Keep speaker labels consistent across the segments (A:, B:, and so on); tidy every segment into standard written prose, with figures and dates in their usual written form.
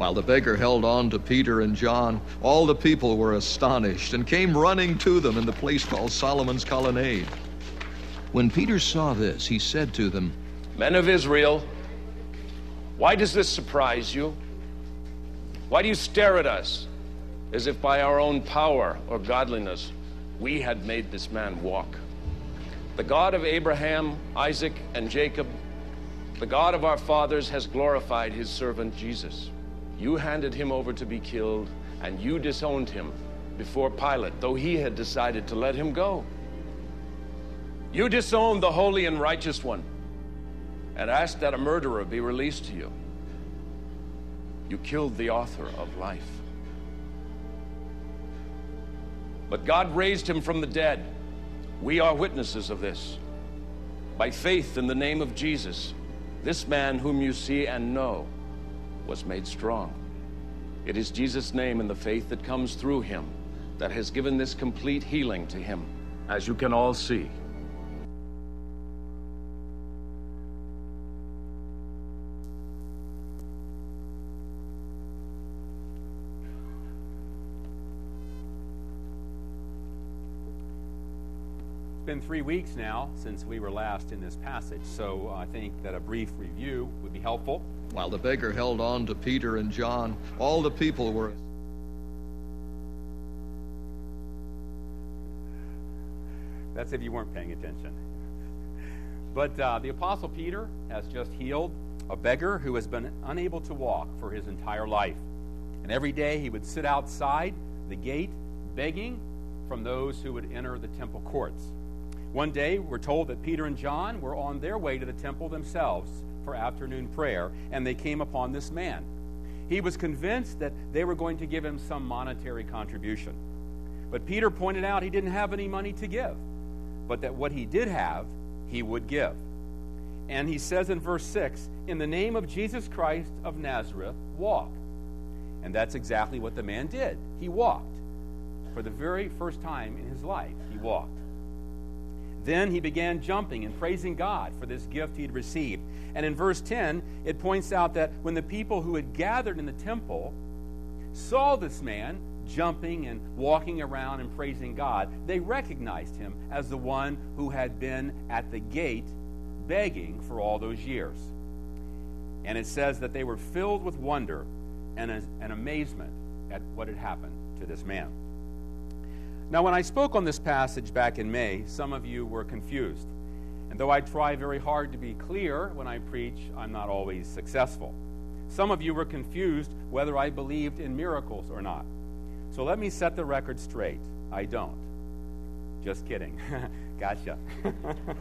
A: While the beggar held on to Peter and John, all the people were astonished and came running to them in the place called Solomon's Colonnade. When Peter saw this, he said to them,
B: Men of Israel, why does this surprise you? Why do you stare at us as if by our own power or godliness we had made this man walk? The God of Abraham, Isaac, and Jacob, the God of our fathers, has glorified his servant Jesus. You handed him over to be killed, and you disowned him before Pilate, though he had decided to let him go. You disowned the holy and righteous one and asked that a murderer be released to you. You killed the author of life. But God raised him from the dead. We are witnesses of this. By faith in the name of Jesus, this man whom you see and know was made strong. It is Jesus' name and the faith that comes through him that has given this complete healing to him, as you can all see.
C: It's been 3 weeks now since we were last in this passage, so I think that a brief review would be helpful.
A: While the beggar held on to Peter and John, all the people were...
C: That's if you weren't paying attention. But the Apostle Peter has just healed a beggar who has been unable to walk for his entire life. And every day he would sit outside the gate begging from those who would enter the temple courts. One day, we're told that Peter and John were on their way to the temple themselves for afternoon prayer, and they came upon this man. He was convinced that they were going to give him some monetary contribution. But Peter pointed out he didn't have any money to give, but that what he did have, he would give. And he says in verse 6, "In the name of Jesus Christ of Nazareth, walk." And that's exactly what the man did. He walked. For the very first time in his life, he walked. Then he began jumping and praising God for this gift he'd received. And in verse 10, it points out that when the people who had gathered in the temple saw this man jumping and walking around and praising God, they recognized him as the one who had been at the gate begging for all those years. And it says that they were filled with wonder and amazement at what had happened to this man. Now, when I spoke on this passage back in May, some of you were confused. And though I try very hard to be clear when I preach, I'm not always successful. Some of you were confused whether I believed in miracles or not. So let me set the record straight. I don't. Just kidding. Gotcha. Of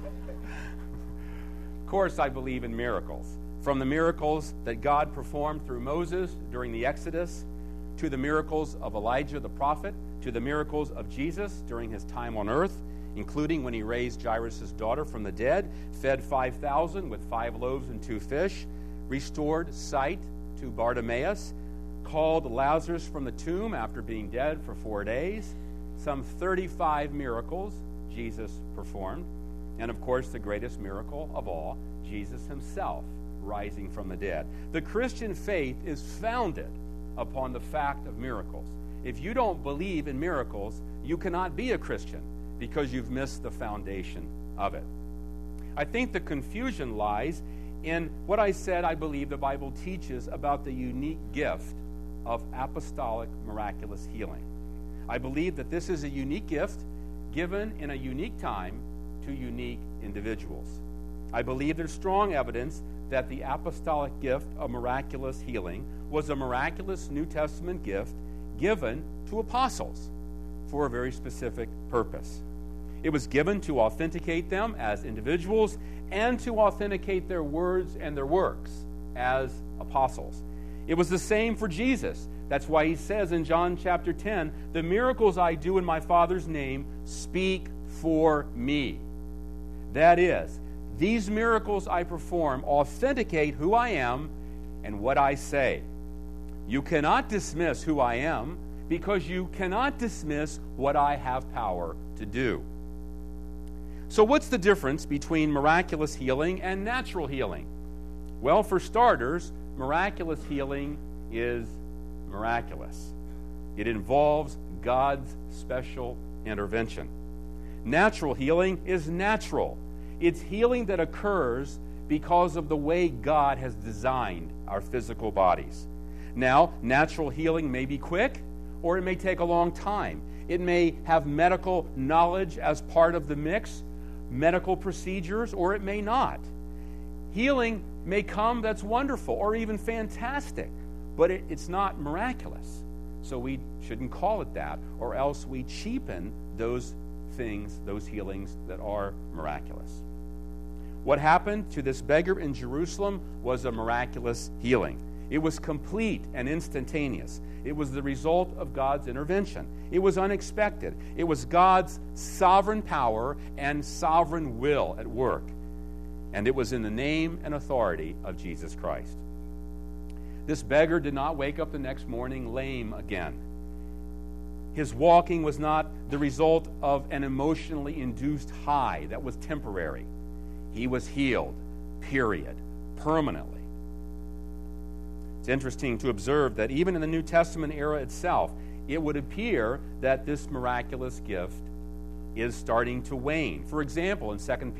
C: course, I believe in miracles. From the miracles that God performed through Moses during the Exodus, to the miracles of Elijah the prophet, to the miracles of Jesus during his time on earth, including when he raised Jairus' daughter from the dead, fed 5,000 with 5 loaves and 2 fish, restored sight to Bartimaeus, called Lazarus from the tomb after being dead for 4 days, some 35 miracles Jesus performed, and of course the greatest miracle of all, Jesus himself rising from the dead. The Christian faith is founded upon the fact of miracles. If you don't believe in miracles, you cannot be a Christian because you've missed the foundation of it. I think the confusion lies in what I said I believe the Bible teaches about the unique gift of apostolic miraculous healing. I believe that this is a unique gift given in a unique time to unique individuals. I believe there's strong evidence that the apostolic gift of miraculous healing was a miraculous New Testament gift given to apostles for a very specific purpose. It was given to authenticate them as individuals and to authenticate their words and their works as apostles. It was the same for Jesus. That's why he says in John chapter 10, "The miracles I do in my Father's name speak for me." That is, these miracles I perform authenticate who I am and what I say. You cannot dismiss who I am because you cannot dismiss what I have power to do. So what's the difference between miraculous healing and natural healing? Well, for starters, miraculous healing is miraculous. It involves God's special intervention. Natural healing is natural. It's healing that occurs because of the way God has designed our physical bodies. Now, natural healing may be quick, or it may take a long time. It may have medical knowledge as part of the mix, medical procedures, or it may not. Healing may come that's wonderful or even fantastic, but it's not miraculous. So we shouldn't call it that, or else we cheapen those things, those healings that are miraculous. What happened to this beggar in Jerusalem was a miraculous healing. It was complete and instantaneous. It was the result of God's intervention. It was unexpected. It was God's sovereign power and sovereign will at work. And it was in the name and authority of Jesus Christ. This beggar did not wake up the next morning lame again. His walking was not the result of an emotionally induced high that was temporary. He was healed, period, permanently. It's interesting to observe that even in the New Testament era itself, it would appear that this miraculous gift is starting to wane. For example, in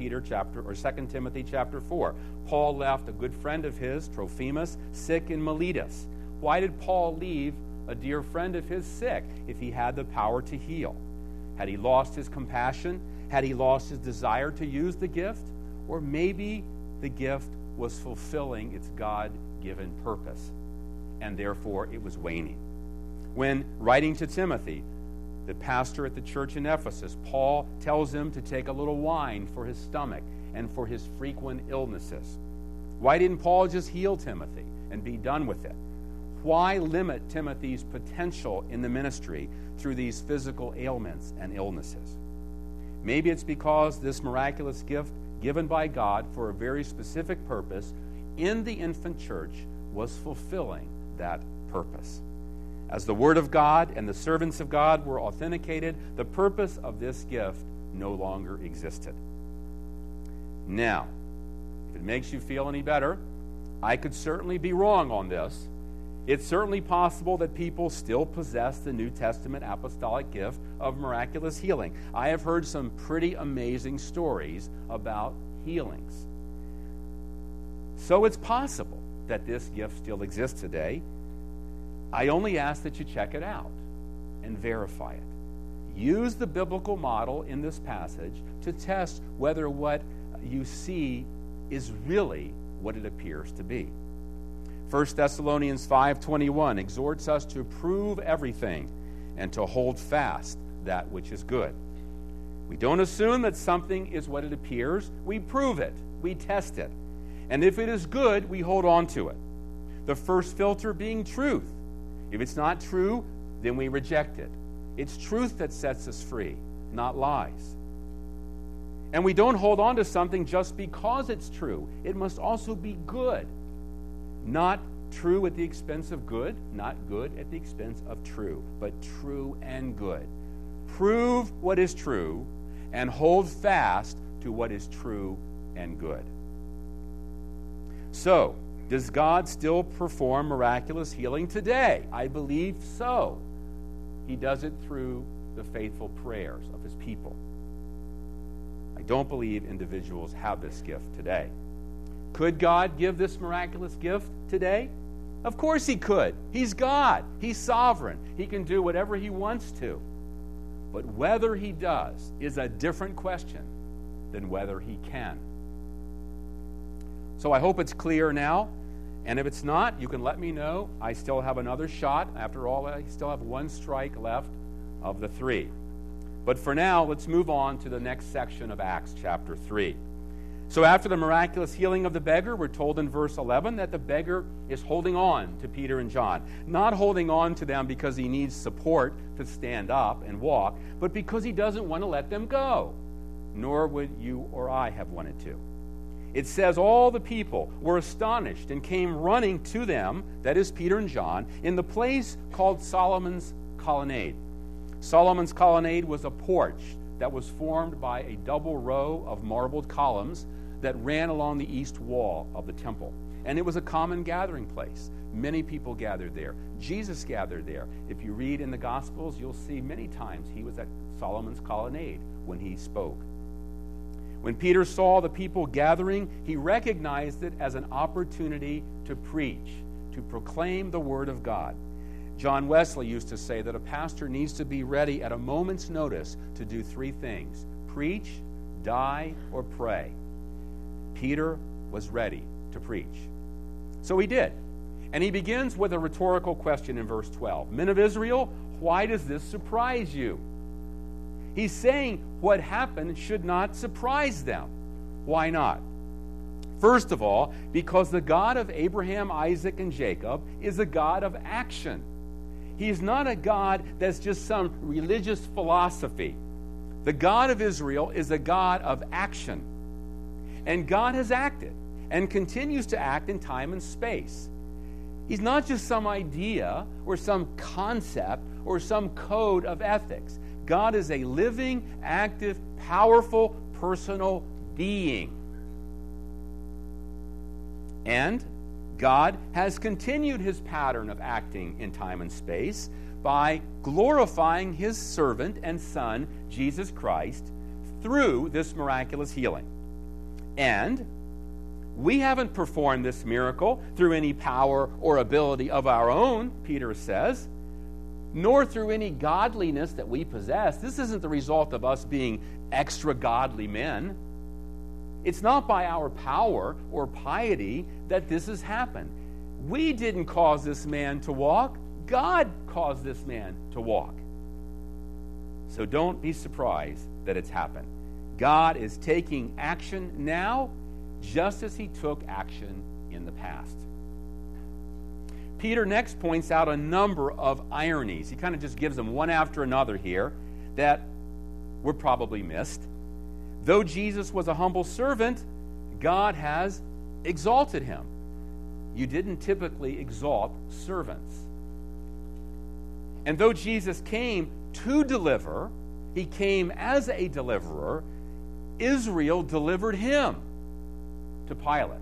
C: 2 Timothy chapter 4, Paul left a good friend of his, Trophimus, sick in Miletus. Why did Paul leave a dear friend of his sick if he had the power to heal? Had he lost his compassion? Had he lost his desire to use the gift? Or maybe the gift was fulfilling its God-given purpose, and therefore it was waning. When writing to Timothy, the pastor at the church in Ephesus, Paul tells him to take a little wine for his stomach and for his frequent illnesses. Why didn't Paul just heal Timothy and be done with it? Why limit Timothy's potential in the ministry through these physical ailments and illnesses? Maybe it's because this miraculous gift given by God for a very specific purpose in the infant church was fulfilling that purpose. As the Word of God and the servants of God were authenticated, the purpose of this gift no longer existed. Now, if it makes you feel any better, I could certainly be wrong on this. It's certainly possible that people still possess the New Testament apostolic gift of miraculous healing. I have heard some pretty amazing stories about healings. So it's possible that this gift still exists today. I only ask that you check it out and verify it. Use the biblical model in this passage to test whether what you see is really what it appears to be. 1 Thessalonians 5:21 exhorts us to prove everything and to hold fast that which is good. We don't assume that something is what it appears. We prove it. We test it. And if it is good, we hold on to it. The first filter being truth. If it's not true, then we reject it. It's truth that sets us free, not lies. And we don't hold on to something just because it's true. It must also be good. Not true at the expense of good, not good at the expense of true, but true and good. Prove what is true and hold fast to what is true and good. So, does God still perform miraculous healing today? I believe so. He does it through the faithful prayers of his people. I don't believe individuals have this gift today. Could God give this miraculous gift today? Of course he could. He's God. He's sovereign. He can do whatever he wants to. But whether he does is a different question than whether he can. So I hope it's clear now. And if it's not, you can let me know. I still have another shot. After all, I still have one strike left of the 3. But for now, let's move on to the next section of Acts chapter 3. So after the miraculous healing of the beggar, we're told in verse 11 that the beggar is holding on to Peter and John. Not holding on to them because he needs support to stand up and walk, but because he doesn't want to let them go. Nor would you or I have wanted to. It says all the people were astonished and came running to them, that is Peter and John, in the place called Solomon's Colonnade. Solomon's Colonnade was a porch that was formed by a double row of marbled columns that ran along the east wall of the temple. And it was a common gathering place. Many people gathered there. Jesus gathered there. If you read in the Gospels, you'll see many times he was at Solomon's colonnade when he spoke. When Peter saw the people gathering, he recognized it as an opportunity to preach, to proclaim the Word of God. John Wesley used to say that a pastor needs to be ready at a moment's notice to do three things: preach, die, or pray. Peter was ready to preach. So he did. And he begins with a rhetorical question in verse 12. Men of Israel, why does this surprise you? He's saying what happened should not surprise them. Why not? First of all, because the God of Abraham, Isaac, and Jacob is a God of action. He is not a God that's just some religious philosophy. The God of Israel is a God of action. And God has acted and continues to act in time and space. He's not just some idea or some concept or some code of ethics. God is a living, active, powerful, personal being. And God has continued his pattern of acting in time and space by glorifying his servant and son, Jesus Christ, through this miraculous healing. And we haven't performed this miracle through any power or ability of our own, Peter says, nor through any godliness that we possess. This isn't the result of us being extra godly men. It's not by our power or piety that this has happened. We didn't cause this man to walk. God caused this man to walk. So don't be surprised that it's happened. God is taking action now, just as he took action in the past. Peter next points out a number of ironies. He kind of just gives them one after another here that were probably missed. Though Jesus was a humble servant, God has exalted him. You didn't typically exalt servants. And though Jesus came to deliver, he came as a deliverer, Israel delivered him to Pilate.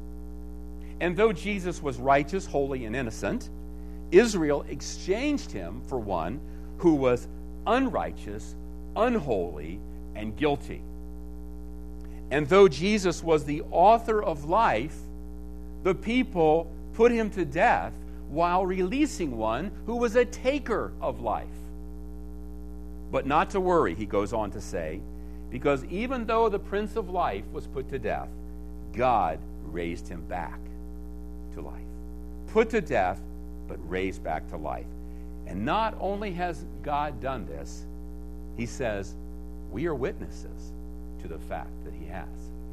C: And though Jesus was righteous, holy, and innocent, Israel exchanged him for one who was unrighteous, unholy, and guilty. And though Jesus was the author of life, the people put him to death while releasing one who was a taker of life. But not to worry, he goes on to say, because even though the Prince of Life was put to death, God raised him back to life. Put to death, but raised back to life. And not only has God done this, he says, we are witnesses to the fact that he has.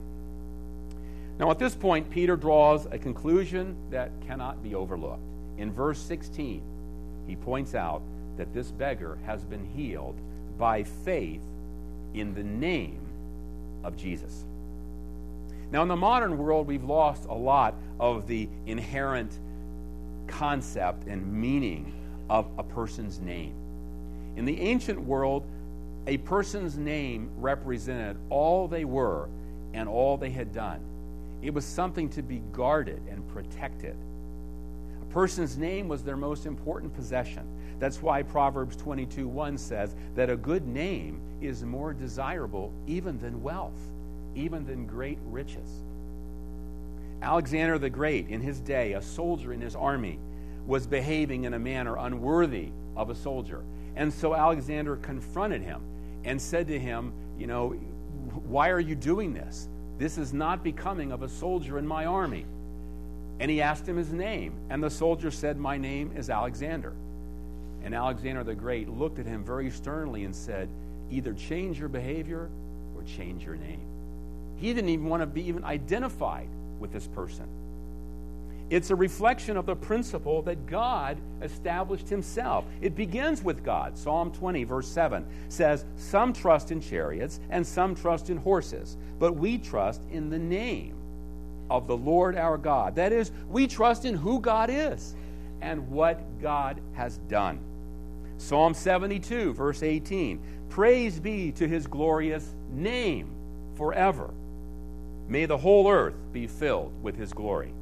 C: Now at this point, Peter draws a conclusion that cannot be overlooked. In verse 16, he points out that this beggar has been healed by faith in the name of Jesus. Now in the modern world, we've lost a lot of the inherent concept and meaning of a person's name. In the ancient world, a person's name represented all they were and all they had done. It was something to be guarded and protected. A person's name was their most important possession. That's why Proverbs 22:1 says that a good name is more desirable even than wealth, even than great riches. Alexander the Great, in his day, a soldier in his army, was behaving in a manner unworthy of a soldier. And so Alexander confronted him and said to him, why are you doing this? This is not becoming of a soldier in my army. And he asked him his name, and the soldier said, my name is Alexander. And Alexander the Great looked at him very sternly and said, either change your behavior or change your name. He didn't even want to be even identified with this person. It's a reflection of the principle that God established himself. It begins with God. Psalm 20, verse 7 says, some trust in chariots and some trust in horses, but we trust in the name of the Lord our God. That is, we trust in who God is and what God has done. Psalm 72, verse 18, praise be to his glorious name forever. May the whole earth be filled with his glory.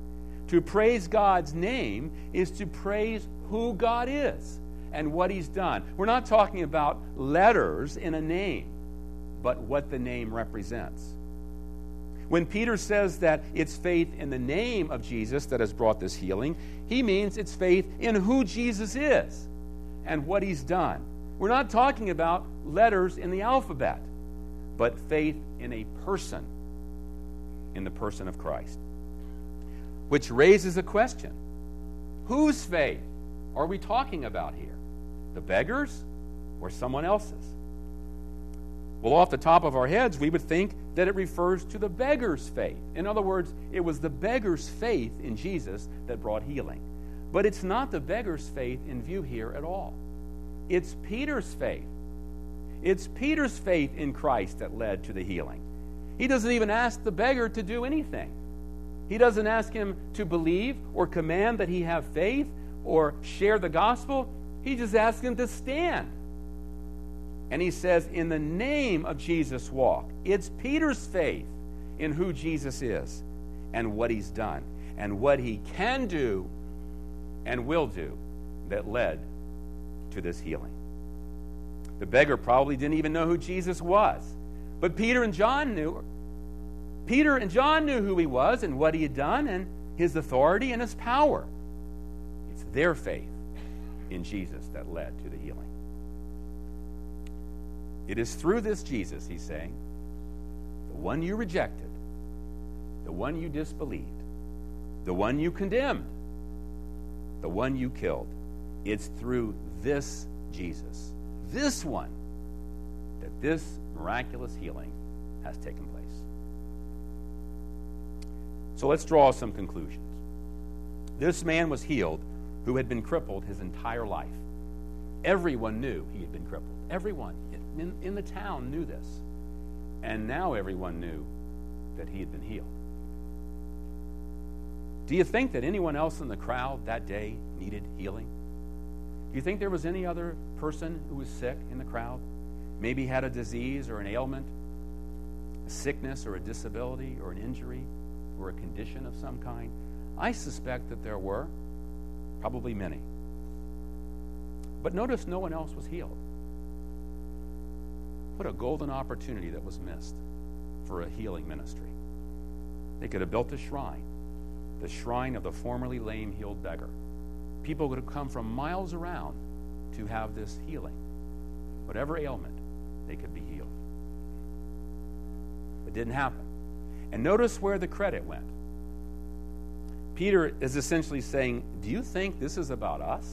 C: To praise God's name is to praise who God is and what He's done. We're not talking about letters in a name, but what the name represents. When Peter says that it's faith in the name of Jesus that has brought this healing, he means it's faith in who Jesus is and what He's done. We're not talking about letters in the alphabet, but faith in a person, in the person of Christ. Which raises a question. Whose faith are we talking about here? The beggar's or someone else's? Well, off the top of our heads, we would think that it refers to the beggar's faith. In other words, it was the beggar's faith in Jesus that brought healing. But it's not the beggar's faith in view here at all. It's Peter's faith. It's Peter's faith in Christ that led to the healing. He doesn't even ask the beggar to do anything. He doesn't ask him to believe or command that he have faith or share the gospel. He just asks him to stand. And he says, in the name of Jesus, walk. It's Peter's faith in who Jesus is and what He's done and what He can do and will do that led to this healing. The beggar probably didn't even know who Jesus was. But Peter and John knew. Peter and John knew who He was and what He had done and His authority and His power. It's their faith in Jesus that led to the healing. It is through this Jesus, he's saying, the one you rejected, the one you disbelieved, the one you condemned, the one you killed. It's through this Jesus, this one, that this miraculous healing has taken place. So let's draw some conclusions. This man was healed who had been crippled his entire life. Everyone knew he had been crippled. Everyone in the town knew this. And now everyone knew that he had been healed. Do you think that anyone else in the crowd that day needed healing? Do you think there was any other person who was sick in the crowd? Maybe had a disease or an ailment, a sickness or a disability or an injury or a condition of some kind? I suspect that there were, probably many. But notice no one else was healed. What a golden opportunity that was missed for a healing ministry. They could have built a shrine, the shrine of the formerly lame healed beggar. People would have come from miles around to have this healing. Whatever ailment, they could be healed. It didn't happen. And notice where the credit went. Peter is essentially saying, do you think this is about us?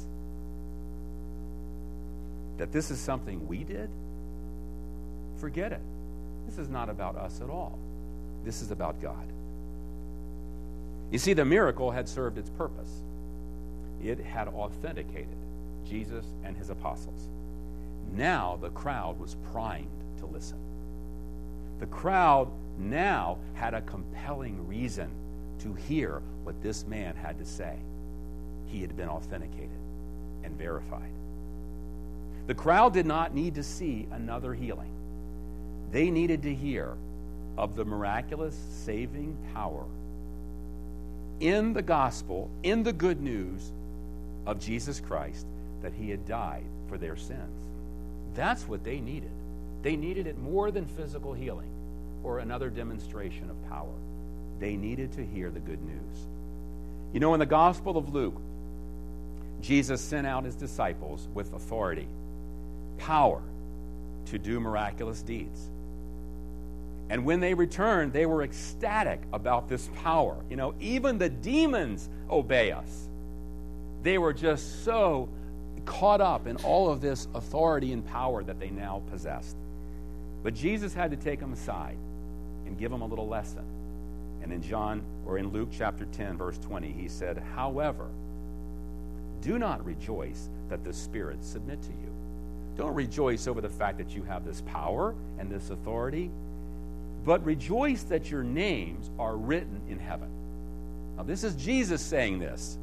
C: That this is something we did? Forget it. This is not about us at all. This is about God. You see, the miracle had served its purpose. It had authenticated Jesus and his apostles. Now the crowd was primed to listen. The crowd now had a compelling reason to hear what this man had to say. He had been authenticated and verified. The crowd did not need to see another healing. They needed to hear of the miraculous saving power in the gospel, in the good news of Jesus Christ, that he had died for their sins. That's what they needed. They needed it more than physical healing or another demonstration of power. They needed to hear the good news. You know, in the Gospel of Luke, Jesus sent out his disciples with authority, power to do miraculous deeds. And when they returned, they were ecstatic about this power. You know, even the demons obey us. They were just so caught up in all of this authority and power that they now possessed. But Jesus had to take them aside and give them a little lesson. And in Luke chapter 10, verse 20, he said, however, do not rejoice that the spirits submit to you. Don't rejoice over the fact that you have this power and this authority, but rejoice that your names are written in heaven. Now, this is Jesus saying this.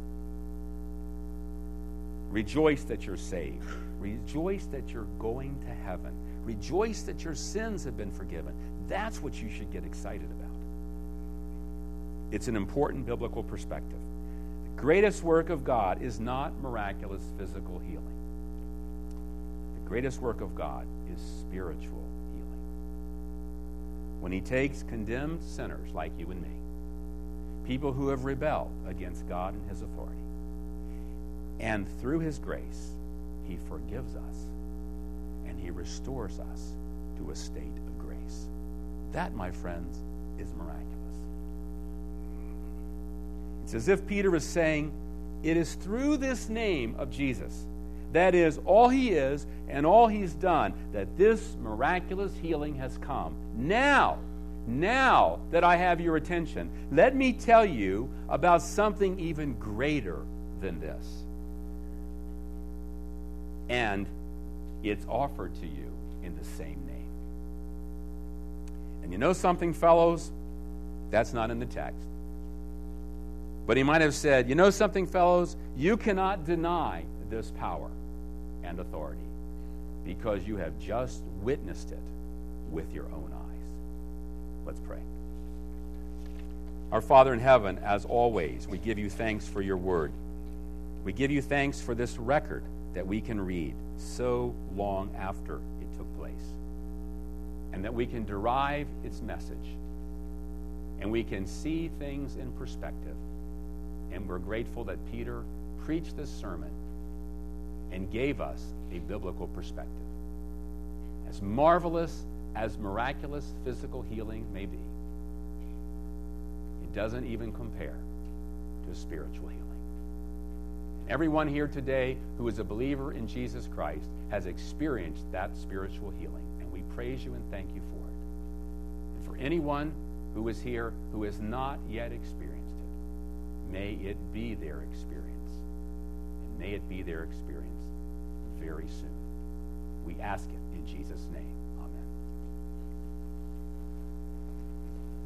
C: Rejoice that you're saved. Rejoice that you're going to heaven. Rejoice that your sins have been forgiven. That's what you should get excited about. It's an important biblical perspective. The greatest work of God is not miraculous physical healing. The greatest work of God is spiritual healing. When he takes condemned sinners like you and me, people who have rebelled against God and his authority, and through his grace, he forgives us and he restores us to a state of grace. That, my friends, is miraculous. It's as if Peter is saying, it is through this name of Jesus, that is, all he is and all he's done, that this miraculous healing has come. Now that I have your attention, let me tell you about something even greater than this. And it's offered to you in the same name. And you know something, fellows? That's not in the text. But he might have said, you know something, fellows? You cannot deny this power and authority because you have just witnessed it with your own eyes. Let's pray. Our Father in heaven, as always, we give you thanks for your word. We give you thanks for this record that we can read so long after it took place, and that we can derive its message, and we can see things in perspective. And we're grateful that Peter preached this sermon and gave us a biblical perspective. As marvelous as miraculous physical healing may be, it doesn't even compare to spiritual healing. Everyone here today who is a believer in Jesus Christ has experienced that spiritual healing, and we praise you and thank you for it. And for anyone who is here who has not yet experienced it, may it be their experience, and may it be their experience very soon. We ask it in Jesus' name.